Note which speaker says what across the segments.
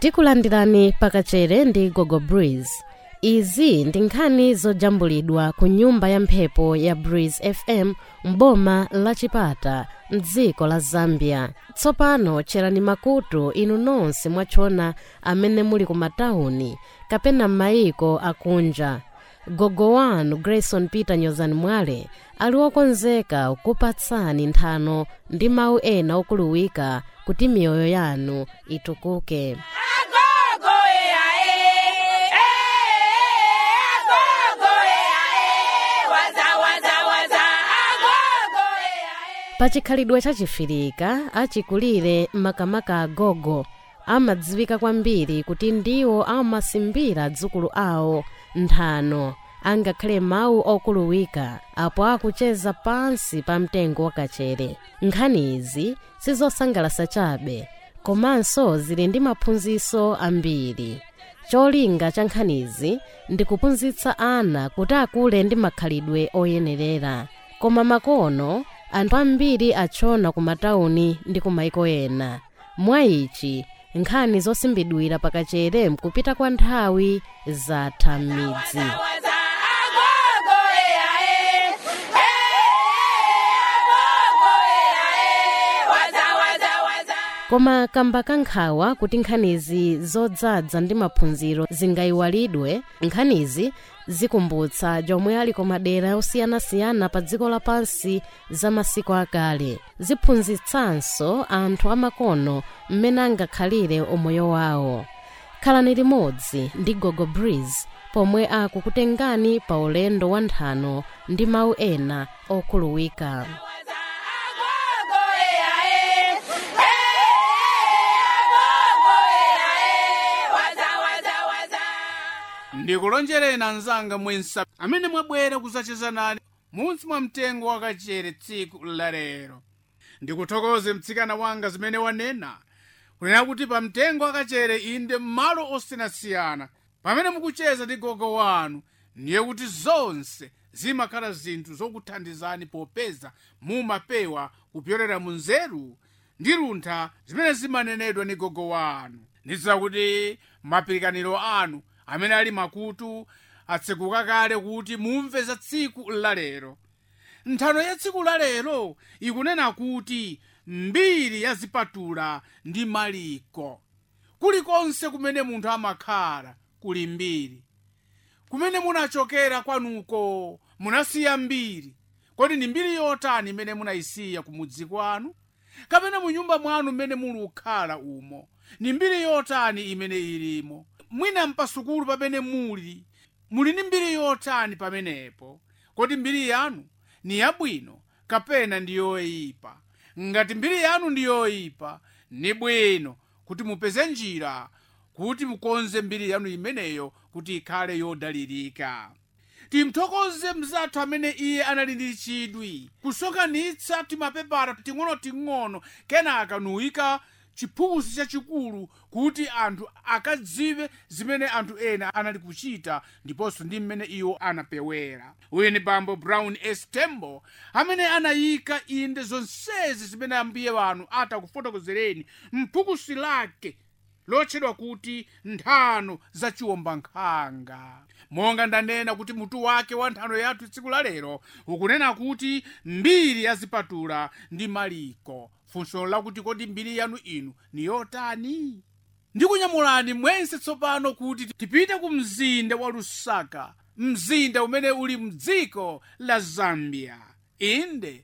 Speaker 1: Tikulandirani pakachere ndi Gogo Breeze. Izi ndi nkhani zojambulidwa ku nyumba ya mphepo ya Breeze FM mboma la Chipata mdziko la Zambia. Tsopano cherani makutu inu nonse mwachona amene muli ku matawuni kapena m'mayiko akunja. Gogo wanu Grayson Peter Nyozani Mwale ali wokonzeka kupatsani nthano ndi mawu ena okuluwika kuti miyoyo yanu itukuke. Pachikhalidwe chachifirika achikulire makamaka agogo amadziwika kwambiri kuti ndiwo amasimbira dzukulu awo nthano angakhale mawu okuluwika apo akucheza pansi pa mtengo wakachere. Nkhani izi sizosangalatsa chabe komanso zili ndi maphunziro ambiri. Cholinga cha nkhanizi ndi kuphunzitsa ana kuti akule ndi makhalidwe oyenerera. Koma makono anthu ambiri achona ku matawuni ndi ku maiko ena. Mwa ichi nkhani zosimbidwira pakachere mkupita kwa nthawi zatha m'midzi. Koma kamba kankhawa kuti nkhanizi zodzadza ndi maphunziro zingayiwalidwe, nkhanizi zikumbutsa jomwe ali ku madera osiyanasiyana pa dziko lapansi za masiku akale. Ziphunzitsanso anthu amakono mmene angakhalire umoyo wawo. Khalani limodzi ndi Gogo Breeze pomwe akukutengani pa ulendo wa nthano ndi mawu ena okuluwika.
Speaker 2: Ndikulonjereni anzanga mwensa amene mwabwera kuzacheza nane munsi mwa mtengo wakachere tsiku lalero. Ndikuthokoze mtsikana wanga zimene wanena kunena kuti pa mtengo wakachere inde m'malo osiyanasiyana pamene mukucheza ndi gogo wanu ndiye kuti zonse zimakhala zinthu zokuthandizani popeza mumapewa kupyolera mu nzeru ndi luntha zimene zimanenedwa ndi gogo wanu. Ndidziwa kuti mapirikaniro anu amene ali makutu atsekuka kale kuti mumve za tsiku lalero. Nthano ya tsiku lalero ikunena kuti mbiri ya zipatula ndi maliko. Kulikonse kumene munthu amakhala kuli mbiri. Kumene munachokera kwanuko munasiya mbiri. Kodi ndi mbiri yotani imene munayisiya kumudzi kwanu? Kapena mu nyumba mwanu mmene mulukhala umo ni mbiri yotani imene ilimo? Mwina mpasukulu pamene muli ndi mbiri yotani pamenepo? Kodi mbiri yanu ni yabwino kapena ndi yoyipa? Ngati mbiri yanu ndi yoyipa, ni bwino kuti mupeze njira kuti mukonze mbiri yanu imeneyo kuti ikhale yodalirika. Timthokoze mzathu amene iye anali ndi chidwi kusonkhanitsa timapepala ting'ono kenaka nuyika chiphukusi chachikulu kuti anthu akadziwe zimene anthu ena anali kuchita ndiponso ndi mmene iwo anapewera. Uyu ni Bambo Brown S. Tembo amene anayika inde zonsezi zimene ambuye wanu atakufotokozereni mphukusi lake lotchedwa kuti nthano za chiwombankhanga. Monga ndanena kuti mutu wake wa nthano yathu tsiku lalero ukunena kuti mbiri ya zipatula ndi maliko. Funso lakuti kodi mbiri yanu inu ni yotani? Ndikunyamulani mwense tsopano kuti tipite ku mzinda wa Lusaka, mzinda umene uli mdziko la Zambia. Inde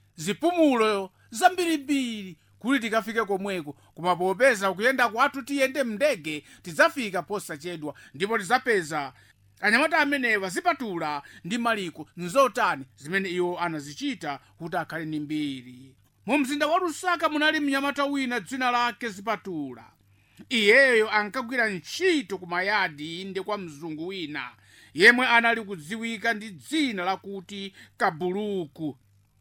Speaker 2: zipumulo zambirimbiri kuti tikafike komweko, koma popeza kuyenda kwathu tiyende mndege tidzafika posachedwa ndipo tidzapeza anyamata amenewa zipatula ndi maliko nzotani zimene iwo anazichita kuti akhale ndi mbiri. Mu mzinda wa Lusaka munali mnyamata wina dzina lake Zipatula. Iyeyo ankagwira ntchito ku mayadi inde kwa mzungu wina yemwe anali kudziwika ndi dzina lakuti Kabuluku.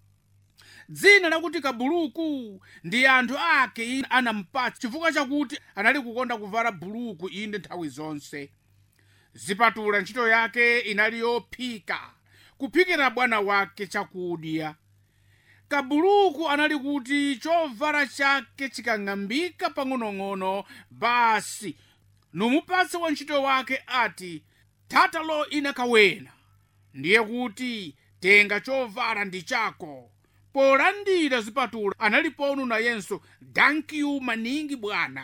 Speaker 2: Dzina lakuti Kabuluku ndi anthu ake anampatsa chifukwa chakuti anali kukonda kuvala buluku inde nthawi zonse. Zipatula ntchito yake inali yophika, kuphikira bwana wake chakudya. Kabuluku anali kuti chovala chake chikang'ambika pang'onong'ono basi numupatse wantchito wake ati, thatalo ina kawena, ndiye kuti tenga chovala ndi chako. Polandira zipatula analipono nayenso, thank you maningi bwana.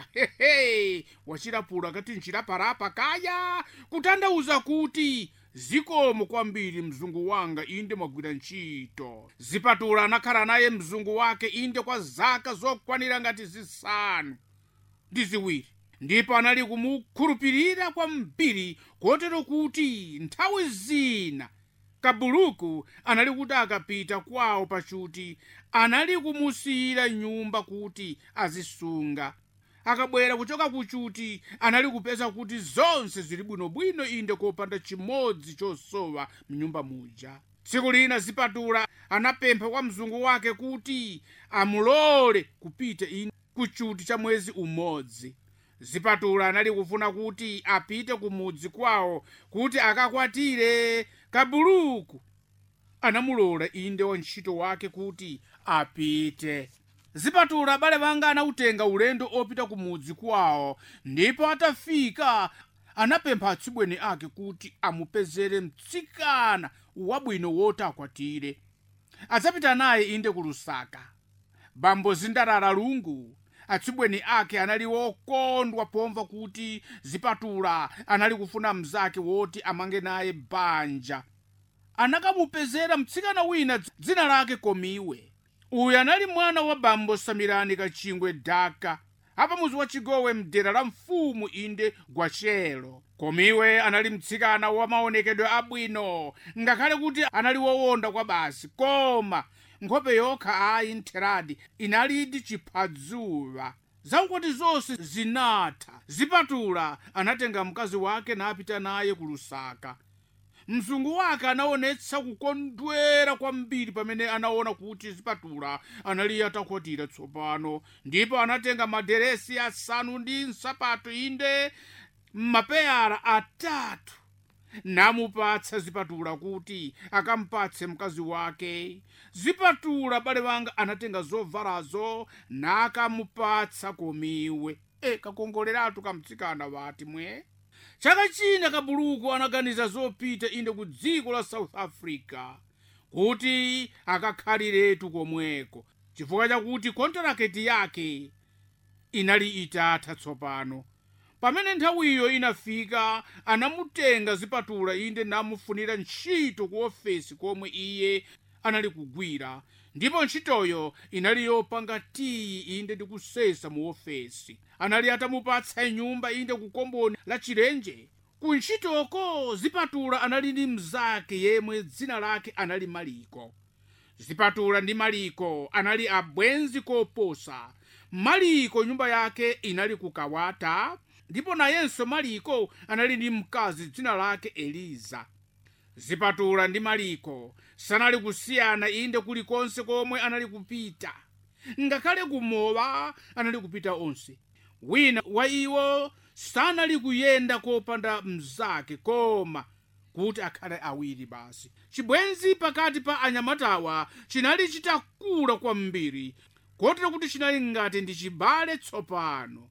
Speaker 2: Wachilapula kati nchilaparapa kaya, kutanthauza kuti zikomo kwambiri mzungu wanga, inde mwagwira ntchito. Zipatula anakhala naye mzungu wake inde kwa zaka zokwanira ngati zisanu ndi ziwiri, ndipo anali kumukhulupirira kwambiri kotero kuti nthawi zina kabuluku anali kuti akapita kwawo pachuti anali kumusiyira nyumba kuti azisunga. Akabwera kuchoka kuchuti anali kupeza kuti zonse zili bwinobwino inde kopanda chimodzi chosowa mnyumba muja. Tsiku lina Zipatula anapempha kwa mzungu wake kuti amulole kupita inde kuchuti cha mwezi umodzi. Zipatula anali kufuna kuti apite kumudzi kwawo kuti akakwatire. Kabuluku anamulola inde wantchito wake kuti apite. Zipatula abale banga anautenga ulendo opita kumudzi kwawo, ndipo atafika anapempha atsibweni ake kuti amupezere mtsikana wabwino woti akwatire. Adzapita naye inde ku Lusaka. Bambo Zindalala Lungu atsibweni ake anali wokondwa pomva kuti Zipatula anali kufuna mzake woti amange naye banja. Anakamupezera mtsikana wina dzina lake Komiwe. Uyu anali mwana wa bambo Samirani Kachingwe Daka, apa muzi wa Chigowe mdera la mfumu inde Gwachelo. Komiwe anali mtsikana wa maonekedwe abwino, ngakhale kuti anali wowonda kwa basi, koma nkhope yokha ayi ntheradi inalidi chiphazuwa. Zakuti zonse zinatha, Zipatula anatenga mkazi wake napita naye ku Lusaka. Mzungu wake anaonetsa kukondwera kwambiri pamene anaona kuti Zipatula anali atakwatira tsopano, ndipo anatenga maderesi 5 ndi nsapato inde mapeyala 3 namupatsa Zipatula kuti akampatse mkazi wake. Zipatula bale banga anatenga zovalazo nakamupatsa Komiwe. Kakongoleratu kamtsikana vati mwe. Chaka china Kabuluku anaganiza zopita inde ku dziko la South Africa kuti akakhaliretu komweko, chifukwa chakuti kontraketi yake inali itatha tsopano. Pamene nthawiyo inafika anamutenga Zipatula inde namufunira ntchito ku ofesi komwe iye anali kugwira, ndipo ntchitoyo inali yopanga tiyi inde ndi kusesa mu ofesi. Anali atamupatsa nyumba inde ku Komboni la Chilenje. Ku ntchitoko Zipatula anali ndi mzake yemwe dzina lake anali Maliko. Zipatula ndi Maliko anali abwenzi koposa. Maliko nyumba yake inali ku Kawata, ndipo nayenso Maliko anali ndi mkazi dzina lake Eliza. Zipatula ndi Maliko sanali kusiyana inde kulikonse komwe anali kupita, ngakhale kumowa anali kupita onse. Wina wa iwo sanali kuyenda kopanda mzake, koma kuti akhale awiri basi. Chibwenzi pakati pa anyamatawa chinali chitakula kwambiri, kotero kuti chinali ngati ndi chibale tsopano.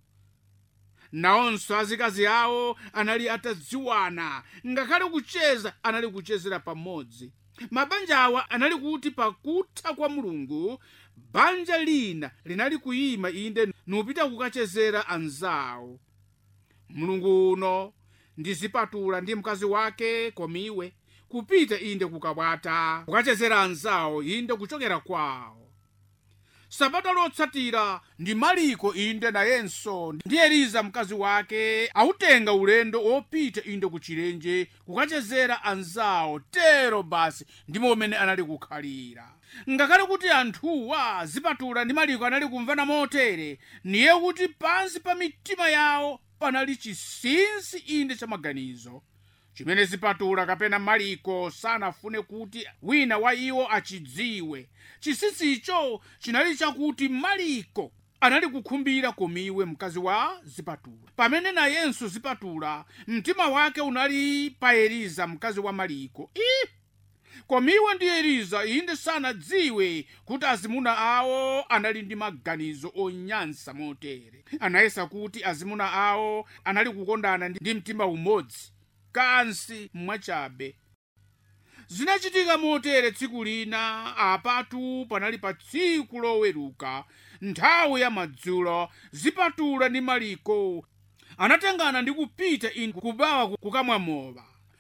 Speaker 2: Naonso azikazi awo anali atadziwana, ngakhale kucheza anali kuchezera pamodzi. Mabanja awa anali kuti pakutha kwa Mulungu banja lina linali kuyima inde nupita kukachezera anzawo. Mulungu uno ndi Zipatula ndi mkazi wake Komiwe kupita inde kukabwata kukachezera anzawo inde kuchokera kwawo. Sabata lotsatira ndi Maliko inde nayenso ndi Eliza mkazi wake autenga ulendo opita inde ku Chilenje kukachezera anzawo. Tero basi ndimo umene anali kukhalira. Ngakhale kuti anthuwa Zipatula ndi Maliko anali kumvana motere, niye kuti pansi pa mitima yawo panali chinsinsi inde cha maganizo chimene Zipatula kapena Maliko sanafune kuti wina wa iwo achidziwe. Chinsinsi icho chinali chakuti Maliko anali kukhumbira Komiwe mkazi wa Zipatula, pamene nayenso Zipatula mtima wake unali pa Eliza mkazi wa Maliko. Koma iwo ndi Eliza inde sanadziwe kuti azimuna awo anali ndi maganizo onyansa motere. Anayesa kuti azimuna awo anali kukondana ndi mtima umodzi kansi mwachabe. Zinachitika motere tsiku lina, apatu panali pa tsiku loweruka, nthawi ya madzulo. Zipatula ndi Maliko anatengana ndi kupita kubawa kukamwa mowa.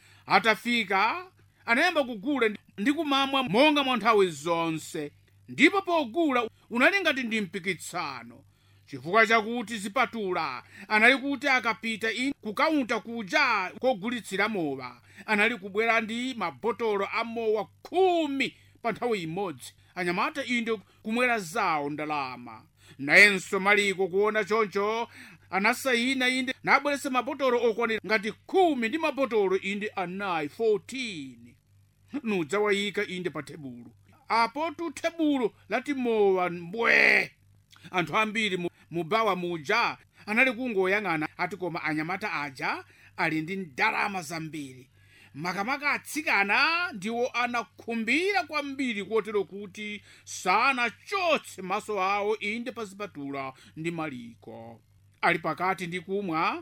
Speaker 2: Atafika anayamba kugula ndi kumamwa monga mwa nthawi zonse, ndipo pogula unali ngati ndi mpikisano, chifukwa chakuti Zipatula anali kuti akapita kukaunta kuja kogulitsira mowa anali kubwera ndi mabotolo a mowa 10 pa nthawi imodzi. Anyamata inde kumwera zawo ndalama. Nayenso Maliko kuona choncho anasayina inde nabweresa mabotolo okwanira ngati 10 ndi mabotolo inde anayi 14 nudzawayika inde pa tebulo. Apotu tebulo lati mowa mbwe. Anthu ambiri mubawa muja anali kungoyang'ana ati koma anyamata aja ali ndi ndalama zambiri. Makamaka atsikana ndiwo anakhumbira kwambiri kotero kuti sanachotse maso awo inde pa Zipatula ndi Maliko. Ali pakati ndi kumwa,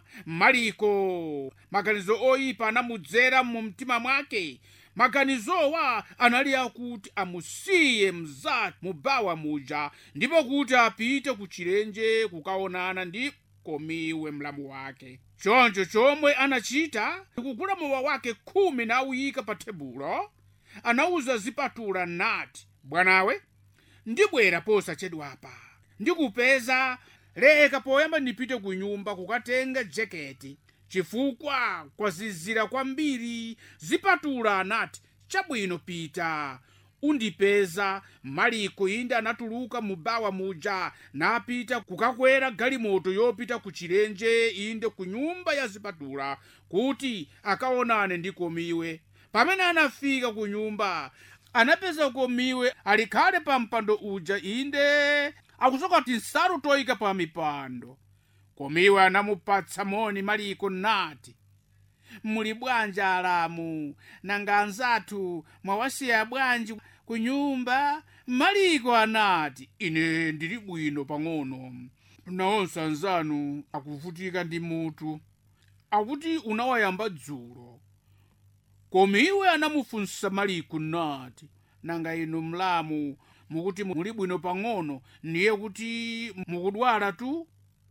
Speaker 2: Maliko maganizo oyipa anamudzera mu mtima mwake. Maganizowa anali akuti amusiye mzake mubawa muja ndipo kuti apite ku chilenje kukaonana ndi komiwe mlamu wake. Choncho chomwe anachita kugula mowa wake 10 nawuyika pa tebulo. Anauza Zipatula nati, bwanawe, ndibwera posachedwapa. Ndikupeza leka poyamba ndipite ku nyumba kukatenga jaketi, chifukwa kwazizira kwambiri. Zipatula anati, chabwino pita undipeza. Maliko inde anatuluka mubawa muja napita kukakwera galimoto yopita ku chilenje inde ku nyumba ya Zipatula kuti akaonane ndi komiwe. Pamene anafika ku nyumba anapeza komiwe alikhale pa mpando uja inde akusoka tinsalu toyika pa mipando. Komiwe anamupatsa moni Maliko nati, muli bwanji alamu, nanga anzathu mwawasiya bwanji ku nyumba? Maliko anati, ine ndili bwino pang'ono, nawonso anzanu akuvutika ndi mutu, akuti unawayamba dzulo. Komiwe anamufunsa Maliko nati, nanga inu mlamu mukuti muli bwino pang'ono, ndiye kuti mukudwala tu?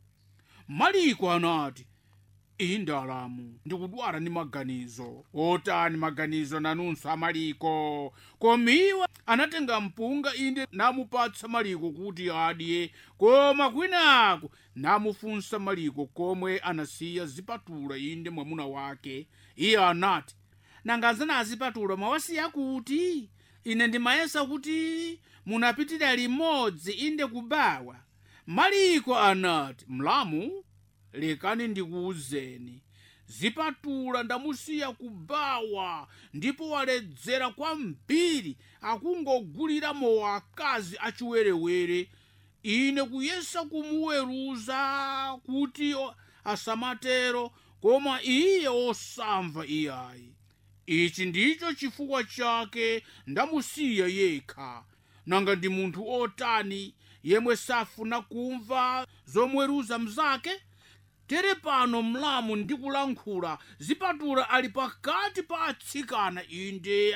Speaker 2: Maliko anati, inde alamu, ndikudwala ndi maganizo. Otani maganizo nanunso a Maliko? Komiwe anatenga mpunga inde namupatsa Maliko kuti adye, koma kwinako namufunsa Maliko komwe anasiya Zipatula inde mwamuna wake. Iye anati, nanga anzanu a Zipatula mwawasiya kuti? Ine ndimayesa kuti munapitira limodzi inde kubawa. Maliko anati, mlamu, lekani ndikuuzeni, Zipatula ndamusiya kubawa ndipo waledzera kwambiri, akungogulira mowa akazi achiwerewere. Ine kuyesa kumuweruza kuti asamatero, koma iye osamva iyayi. Ichi ndicho chifukwa chake ndamusiya yekha. Nanga ndi munthu otani yemwe safuna kumva zomweruza mzake? Tere pano mlamu ndikulankhula, Zipatula ali pakati pa atsikana inde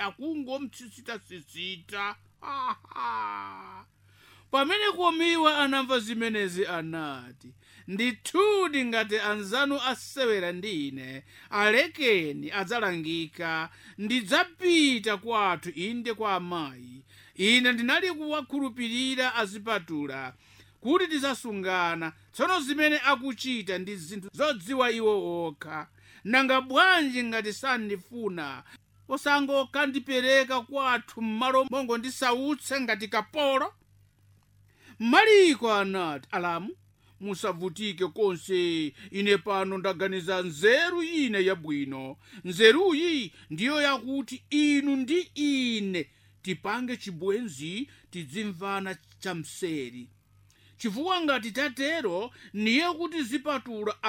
Speaker 2: akungomtsitsita. Pamene komiwe anamva zimenezi anati, ndithudi ngati anzanu asewera ndine, alekeni adzalangika, ndidzapita kwathu inde kwa amayi. Ine ndinali kuwakhulupirira Azipatula kuti tidzasungana. Tsono zimene akuchita ndi zinthu zodziwa iwo okha. Nanga bwanji ngati sandifuna osangokandipereka kwathu m'malo mongo ndisautse ngati kapolo? Maliko anati, alamu, musavutike konse, ine pano ndaganiza nzeru ine yabwino. Nzeruyi ndiyo yakuti inu ndi ine tipange chibwenzi tidzimvana chamseri. Chifukwa ngati tatero niye kuti Zipatula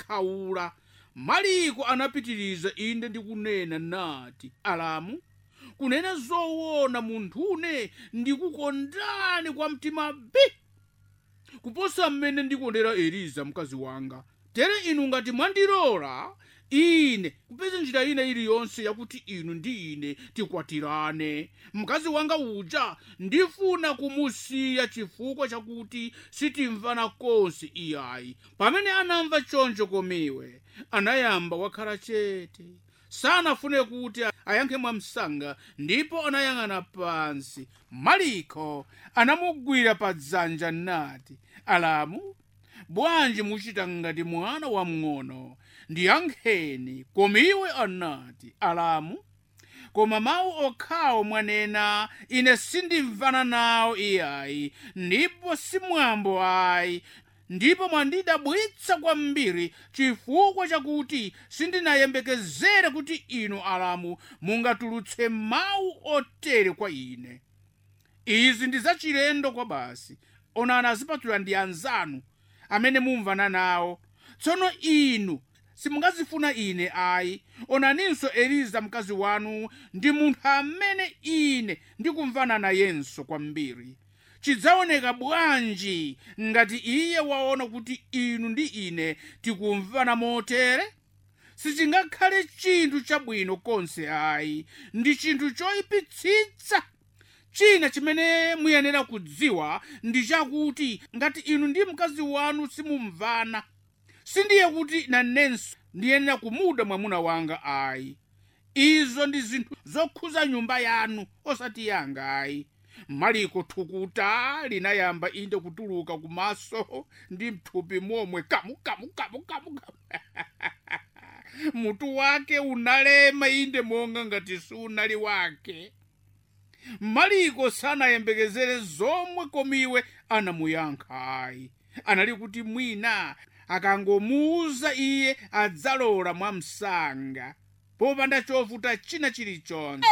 Speaker 2: adzakhaula. Maliko anapitiriza inde ndikunena nati, alamu, kunena zoona munthune ndikukondani kwa mtima kuposa mmene ndikondera Eliza mkazi wanga. Tere inu ngati mwandilola ine kupeza njira ina iliyonse yakuti inu ndi ine tikwatirane, mkazi wanga uja ndifuna kumusiya chifukwa chakuti sitimvana konse iyayi. Pamene anamva choncho Komiwe anayamba wakhala chete, sanafune kuti ayankhe mwamsanga, ndipo anayang'ana pansi. Maliko anamugwira pa dzanja nati, Alamu, bwanji muchita ngati mwana wamng'ono, ndiyankheni. Komiwe anati, Alamu, koma mawu okhawo mwanena ine sindimvana nawo iyayi, ndipo simwambo ayi, ndipo mwandidabwitsa kwambiri chifukwa chakuti sindinayembekezere kuti inu Alamu mungatulutse mawu otere kwa ine. Izi ndi zachilendo kwa basi. Onani azipatula ndi anzanu amene mumvana nawo. Tsono inu simungazifuna ine ayi. Onaninso Eliza mkazi wanu ndi munthu amene ine ndikumvana nayenso kwambiri. Chidzaoneka bwanji ngati iye waona kuti inu ndi ine tikumvana motere? Sichingakhale chinthu chabwino konse ayi, ndi chinthu choyipitsitsa. China chimene muyenera kudziwa ndi chakuti ngati inu ndi mkazi wanu simumvana, sindiye kuti nanenso ndiyenera kumuda mwamuna wanga ayi. Izo ndi zinthu zokhuza nyumba yanu osati yanga ayi. Maliko thukuta linayamba inde kutuluka kumaso ndi mthupi momwe kamu. Mutu wake unalema inde monga ngati sunali wake. Maliko sanayembekezere zomwe Komiwe anamuyankha ayi. Anali kuti mwina akangomuuza iye adzalola mwamsanga popanda chovuta china chilichonse.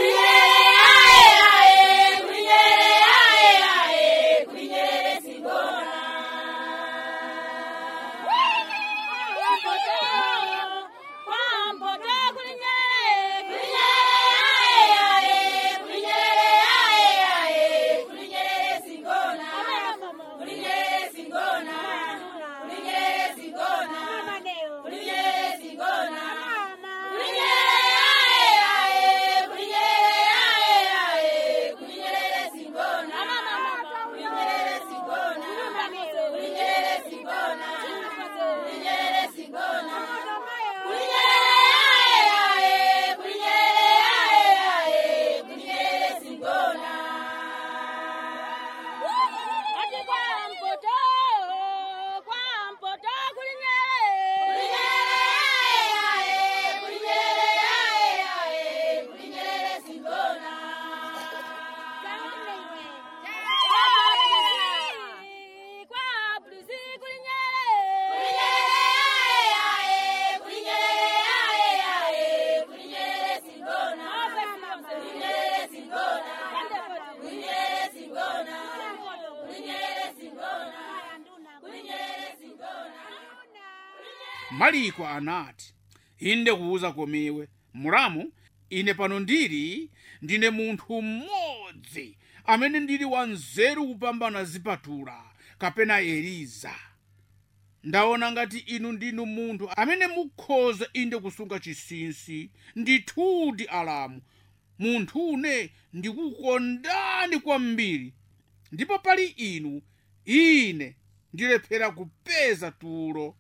Speaker 2: Maliko anati, inde kuuza Komiwe, Mulamu, ine pano ndine munthu mmodzi amene ndili wanzeru kupambana zipatula kapena Eliza. Ndaona ngati inu ndinu munthu amene mukhoza inde kusunga chinsinsi. Ndithudi Alamu, munthune ndikukondani kwambiri, ndipo pali inu ine ndilephera kupeza tulo.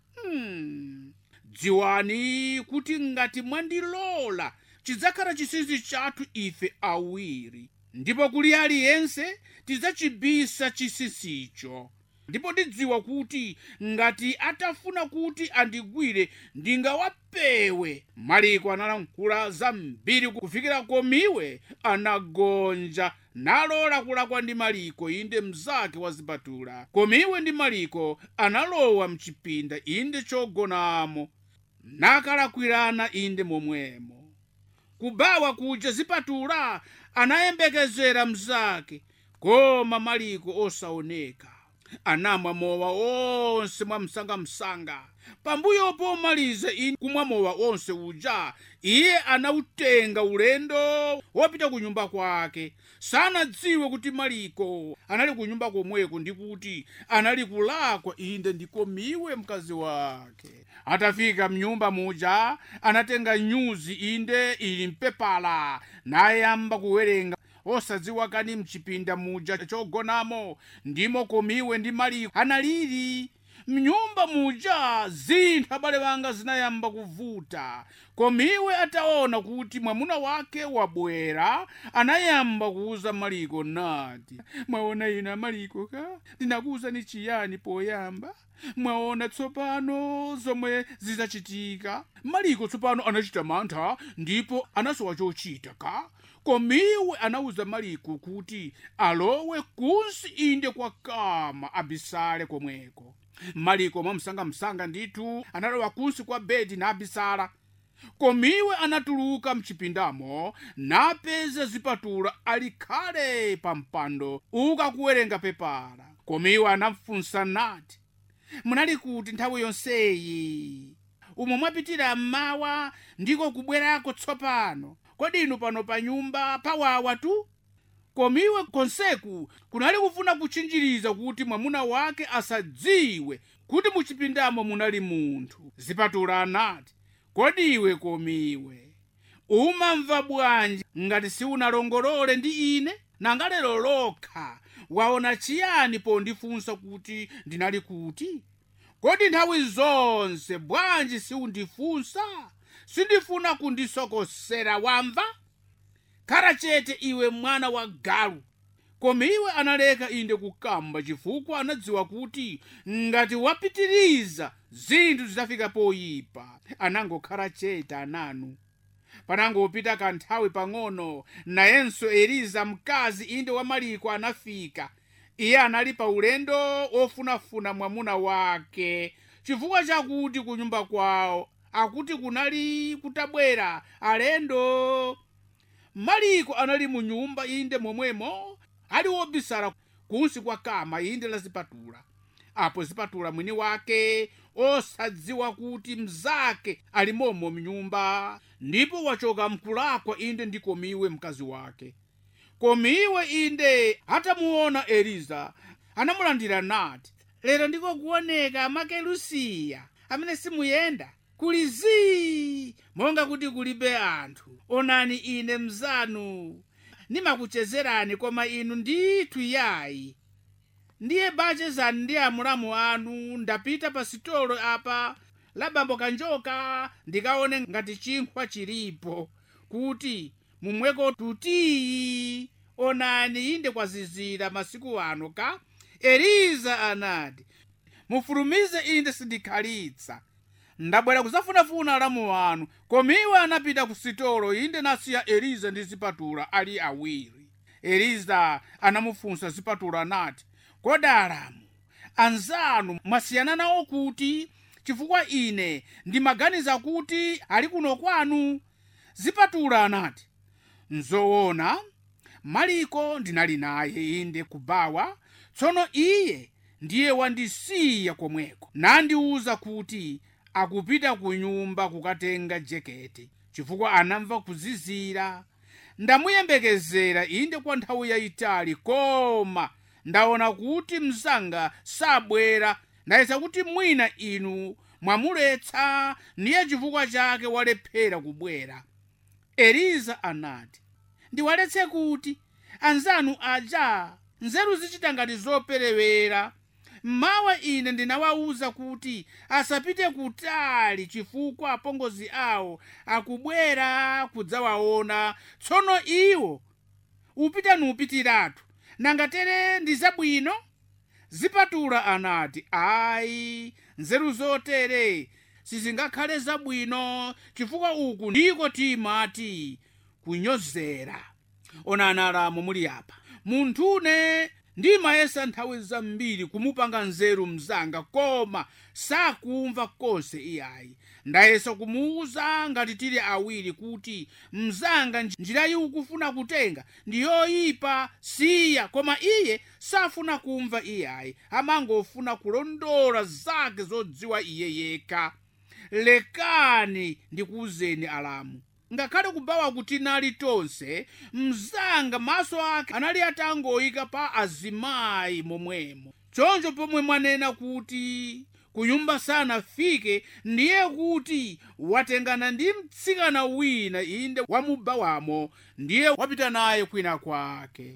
Speaker 2: Dziwani kuti ngati mwandilola chidzakhala chinsinsi chathu ife awiri, ndipo kuli aliyense tidzachibisa chinsinsicho. Ndipo ndidziwa kuti ngati atafuna kuti andigwire ndingawapewe. Maliko analankhula zambiri kufikira Komiwe anagonja nalola kulakwa ndi Maliko inde mzake wa zipatula. Komiwe ndi Maliko analowa mchipinda inde chogonamo nakalakwirana inde momwemo. Kubawa kuja zipatula anayembekezera mzake, koma Maliko osaoneka. Anamwa mowa onse mwamsangamsanga pambuyo pomaliza kumwa mowa onse uja, iye anautenga ulendo wopita ku nyumba kwake. Sanadziwe kuti Maliko anali ku nyumba komweko ndi kuti anali kulakwa inde ndikomiwe mkazi wake. Atafika mnyumba muja, anatenga nyuzi inde ili mpepala, nayamba kuwerenga, osadziwa kani mchipinda muja chogonamo ndimo komiwe ndi Maliko analili. Mnyumba muja zinthu abale banga zinayamba kuvuta. Komiwe ataona kuti mwamuna wake wabwera, anayamba kuuza Maliko nati, mwaona ina Maliko ka? Ndinakuuza ni chiyani poyamba? Mwaona tsopano zomwe zizachitika? Maliko tsopano anachita mantha ndipo anasowa chochita ka? Komiwe anauza Maliko kuti alowe kunsi inde kwa kama abisale komweko. Maliko mwamsanga nditu analowa kunsi kwa bedi na abisala. Komiwe anatuluka mchipindamo napeza zipatula alikhale pampando uka kuwerenga pepala. Komiwe anamfunsa nati, munali kuti nthawi yonseyi? Umo mwapitira mmawa ndiko kubwerako tsopano? Kodi inu pano pa nyumba pawawa tu? Komiwe konseku kunali kufuna kuchinjiriza kuti mwamuna wake asadziwe kuti muchipindamo munali munthu. Zipatula anati, kodi iwe Komiwe umamva bwanji ngati siunalongolole ndi ine? Nanga lero lokha waona chiyani pondifunsa kuti ndinali kuti? Kodi nthawi zonse bwanji siundifunsa? Sindifuna kundisokosera, wamva? Khala chete iwe mwana wa galu. Komiwe analeka inde kukamba chifukwa anadziwa kuti ngati wapitiriza zinthu zitafika poyipa. Anangokhala chete ananu. Panangopita kanthawi pang'ono, nayenso Eliza mkazi inde wa Maliko anafika. Iye anali pa ulendo ofunafuna mwamuna wake, chifukwa chakuti ku nyumba kwawo akuti kunali kutabwera alendo. Maliko anali mu nyumba inde momwemo, ali wobisala kunsi kwa kama inde la zipatula. Apo zipatula mwini wake osadziwa kuti mzake alimomo mnyumba, ndipo wachoka mkulakwa inde ndi Komiwe mkazi wake. Komiwe inde atamuona Eliza anamulandira nati, lero ndiko kuoneka makelusiya amene simuyenda kulizi monga kuti kulibe anthu. Onani ine mzanu nimakuchezerani, koma inu ndithu yayi. Ndiye bache zanu ndi amulamu anu ndapita pa sitolo apa la bambo Kanjoka ndikaone ngati chinkhwa chilipo kuti mumweko tutiyi. Onani inde kwazizira masiku ano ka? Eliza anati, mufulumize inde sindikhalitsa. Ndabwera kuzafunafuna alamu wanu. Komiwe anapita ku sitolo inde nasiya Eliza ndi zipatula ali awiri. Eliza anamufunsa zipatula nati, kodi alamu anzanu mwasiyana nawo kuti? Chifukwa ine ndimaganiza kuti ali kuno kwanu. Zipatula anati, nzoona Maliko ndinali naye inde kubawa, tsono iye ndiye wandisiya komweko nandiuza kuti akupita ku nyumba kukatenga jeketi, chifukwa anamva kuzizira. Ndamuyembekezera inde kwa nthawi yayitali, koma ndaona kuti mzanga sabwera. Ndayesa kuti mwina inu mwamuletsa, ndiye chifukwa chake walephera kubwera. Eliza anati, ndiwaletse kuti? Anzanu aja nzeru zichita ngati zoperewera. Mmawa ine ndinawauza kuti asapite kutali chifukwa apongozi awo akubwera kudzawaona. Tsono iwo upita nupitiratu, nangatere ndi zabwino? Zipatula anati, ayi, nzeru zotere sizingakhale zabwino, chifukwa uku ndiko timati kunyozera. Onani alamu muli apa, munthune ndimayesa nthawi zambiri kumupanga nzeru mzanga, koma sakumva konse iyayi. ndayesa kumuwuza ngati tili awiri kuti mzanga njirayi ukufuna kutenga ndi yoyipa, siya. Koma iye safuna kumva iyayi, amangofuna kulondola zake zodziwa iye yekha. Lekani ndikuwuzeni alamu, ngakhale kubawa kuti nali tonse, mzanga maso ake anali atangoyika pa azimayi momwemo. Choncho pomwe mwanena kuti kunyumba sanafike, ndiye kuti watengana ndi mtsikana wina, inde wamubawamo, ndiye wapita naye kwina kwake.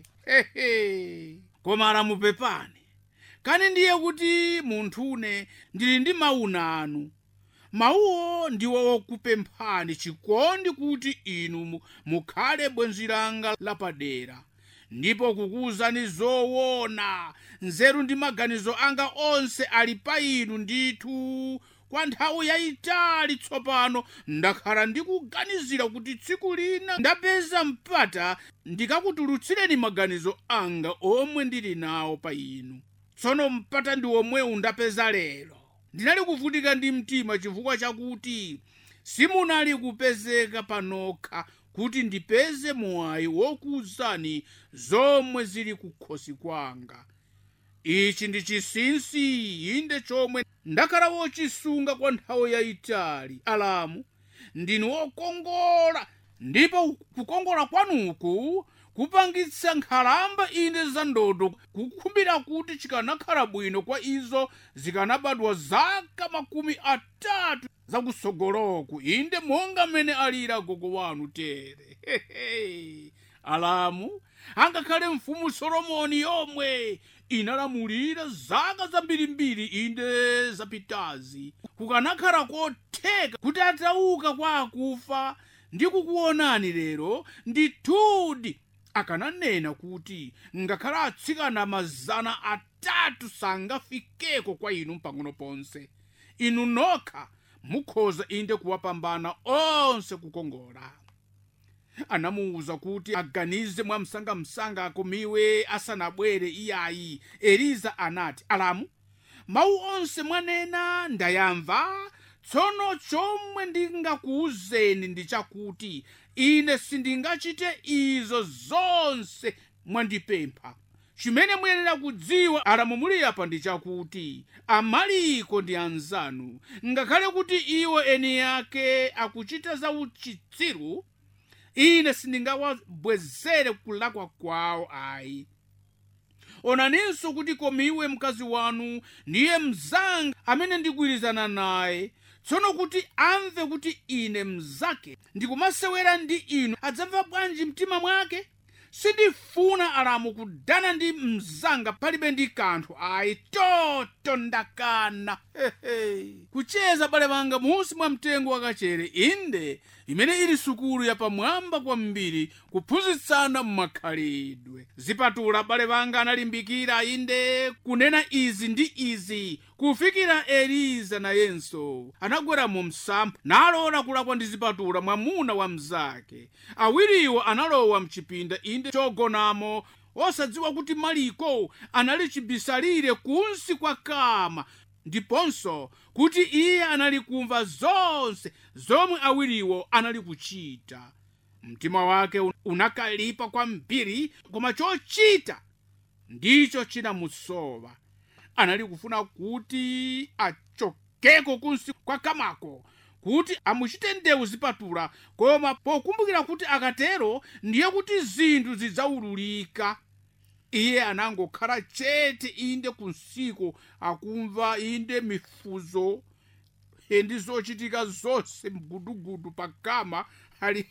Speaker 2: Koma alamupepani, kani ndiye kuti munthune ndili ndi mawu nanu. Mawuwo ndiwo wokupemphani chikondi kuti inu mukhale bwenzi langa lapadera, ndipo kukuwuzani zoona. Nzeru ndi maganizo anga onse ali pa inu ndithu. Kwa nthawi yayitali tsopano ndakhala ndikuganizira kuti tsiku lina ndapeza mpata ndikakutulutsireni maganizo anga omwe ndili nawo pa inu. Tsono mpata ndi omwewu ndapeza lero. Ndinali kuvutika ndi mtima chifukwa chakuti simunali kupezeka panokha kuti ndipeze mwayi wokuwuzani zomwe zili kukhosi kwanga. Ichi ndi chinsinsi inde chomwe ndakhala wochisunga kwa nthawi yayitali. Alamu, ndinu wokongola, ndipo kukongola kwanuku kupangitsa nkhalamba inde za ndodo kukhumbira kuti chikanakhala bwino kwa izo zikanabadwa zaka 30 zakusogoloku, inde monga mmene alira gogo wanu tere. Alamu, angakhale mfumu Solomoni yomwe inalamulira zaka zambirimbiri inde zapitazi, kukanakhala kotheka kuti atauka kwa akufa ndi kukuonani lero, ndithudi akananena kuti ngakhala atsikana 300 sangafikeko kwa inu pang'ono ponse. Inu nokha mukhoza inde kuwapambana onse kukongola. Anamuwuza kuti aganize mwamsangamsanga akomiwe asanabwere iyayi. Eliza anati, alamu, mawu onse mwanena ndayamva. Tsono chomwe ndingakuwuzeni ndi chakuti ine sindingachite izo zonse mwandipempha. Chimene muyenera kudziwa alamu muli apa ndi chakuti amaliko ndi anzanu, ngakhale kuti iwo eni yake akuchita za uchitsiru, ine sindingawabwezere kulakwa kwawo ayi. Onaninso kuti komiwe mkazi wanu ndiye mzanga amene ndigwirizana naye. Tsono kuti amve kuti ine mzake ndikumasewera ndi inu, adzamva bwanji mtima mwake? Sindifuna alamu kudana ndi mzanga palibe ndi kanthu ayi. Toto ndakana. Kucheza bale banga munsi mwa mtengo wakachere, inde imene ili sukulu yapamwamba kwambiri kuphunzitsana mmakhalidwe. Zipatula bale banga analimbikira inde kunena izi ndi izi, kufikira Eliza nayenso anagwera mu msampha nalola kulakwa ndi Zipatula mwamuna wa mzake. Awiriwo analowa mchipinda inde chogonamo, osadziwa kuti maliko anali chibisalire kunsi kwa kama, ndiponso kuti iye anali kumva zonse zomwe awiriwo anali kuchita. Mtima wake unakalipa kwambiri, koma chochita ndicho chinamusowa. Anali kufuna kuti achokeko kunsi kwa kamako kuti amuchite ndewu Zipatula, koma pokumbukira kuti akatero ndiye kuti zinthu zidzaululika, iye anangokhala chete inde kunsiko akumva inde mifuzo ndi zochitika zonse mgudugudu pakama ali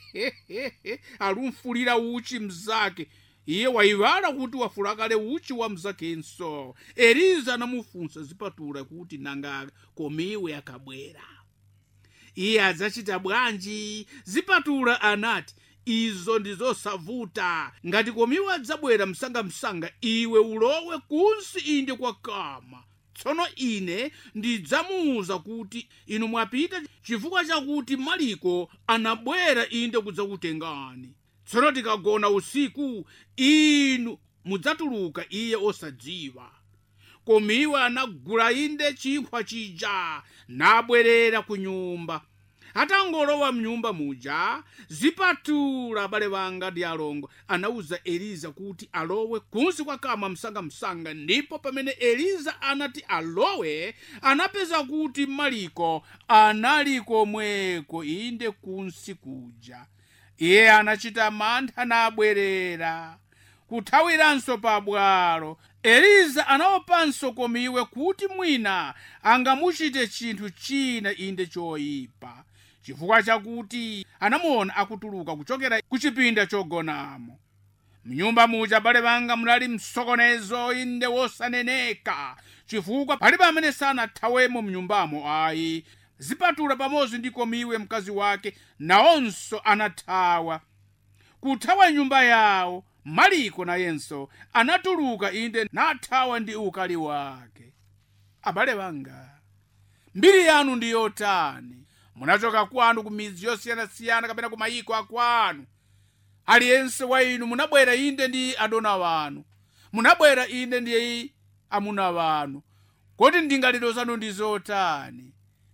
Speaker 2: alumfulira uchi mzake. Iye wayiwala kuti wafula kale uchi wa mzakenso. Eliza anamufunsa Zipatula kuti nanga komiwe akabwera iye adzachita bwanji? Zipatula anati, izo ndizosavuta. Ngati komiwe adzabwera msangamsanga, iwe ulowe kunsi inde kwa kama. Tsono ine ndidzamuwuza kuti inu mwapita chifukwa chakuti maliko anabwera inde kudzakutengani. Tsono tikagona usiku inu mudzatuluka iye osadziwa. koma iwo anagula inde chikwa chija nabwerera ku nyumba. Atangolowa mnyumba muja, zipatula abale banga ndi alongo anauza Eliza kuti alowe kunsi kwa kama msanga, ndipo pamene Eliza anati alowe, anapeza kuti maliko anali komweko inde kunsi kuja. Iye anachita mantha nabwerera kuthawiranso pa bwalo. Eliza anaopanso komiwe kuti mwina angamuchite chinthu china inde choyipa, chifukwa chakuti anamuona akutuluka kuchokera ku chipinda chogonamo. Mnyumba muja abale banga munali msokonezo inde wosaneneka, chifukwa palibe amene sanathawemo mnyumbamo ayi. Zipatula pamodzi ndi komiwe mkazi wake naonso anathawa. Kuthawa nyumba yawo, maliko nayenso anatuluka inde nathawa ndi ukali wake. Abale banga, mbiri yanu ndi yotani? Munachoka kwanu ku midzi yosiyanasiyana kapena ku mayiko akwanu. Aliyense wa inu munabwera inde ndi adona wanu, munabwera inde ndi amuna wanu. Kodi ndingaliro zanu ndi zotani?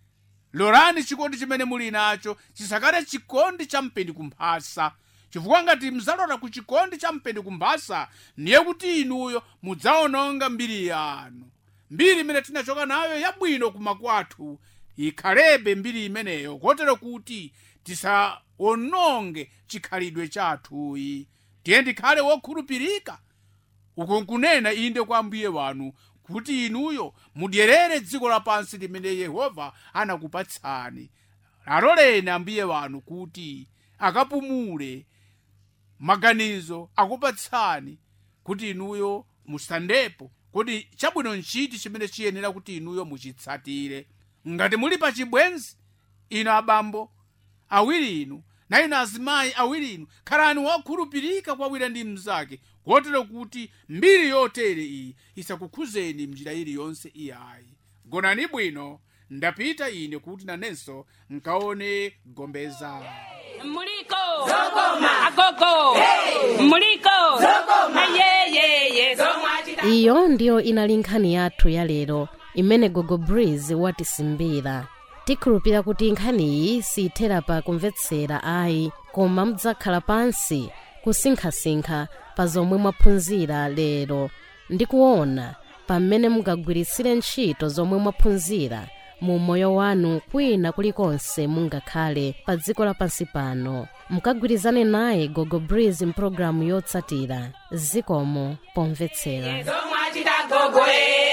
Speaker 2: Lorani chikondi chimene muli nacho chisakale chikondi cha mpeni kumphasa, chifukwa ngati mzalora ku chikondi cha mpeni kumphasa, ndiye kuti inuyo mudzaononga mbiri yanu. Mbiri imene tinachoka nayo yabwino kumakwathu ikhalebe mbiri imeneyo, kotero kuti tisaononge chikhalidwe chathuyi. Tiye ndikhale wokhulupirika, uko nkunena inde kwa Ambuye wanu kuti inuyo mudyerere dziko lapansi limene Yehova anakupatsani. Aloleni Ambuye wanu kuti akapumule maganizo akupatsani kuti inuyo musandepo. Kodi chabwino nchiti chimene chiyenera kuti inuyo muchitsatire. Ngati muli pa chibwenzi, inu abambo awiri inu na inu azimayi awiri inu, khalani wokhulupirika kwa wina ndi mnzake, kotero kuti mbiri yotere iyi isakukhuzeni mnjira iliyonse iyayi. Gonani bwino, ndapita ine kuti nanenso nkaone gombeza.
Speaker 3: Muliko zokoma agogo, muliko zokoma ye
Speaker 1: iyo ndiyo inali nkhani yathu ya lero imene Gogo Breeze watisimbira. Tikhulupira kuti nkhaniyi siyithera pa kumvetsera ayi, koma mudzakhala pansi kusinkhasinkha pa zomwe mwaphunzira lero ndi kuona pamene mungagwiritsire ntchito zomwe mwaphunzira mu moyo wanu kwina kulikonse mungakhale pa dziko lapansi pano. Mukagwirizane naye Gogo Breeze mpulogalamu yotsatira. Zikomo pomvetsera.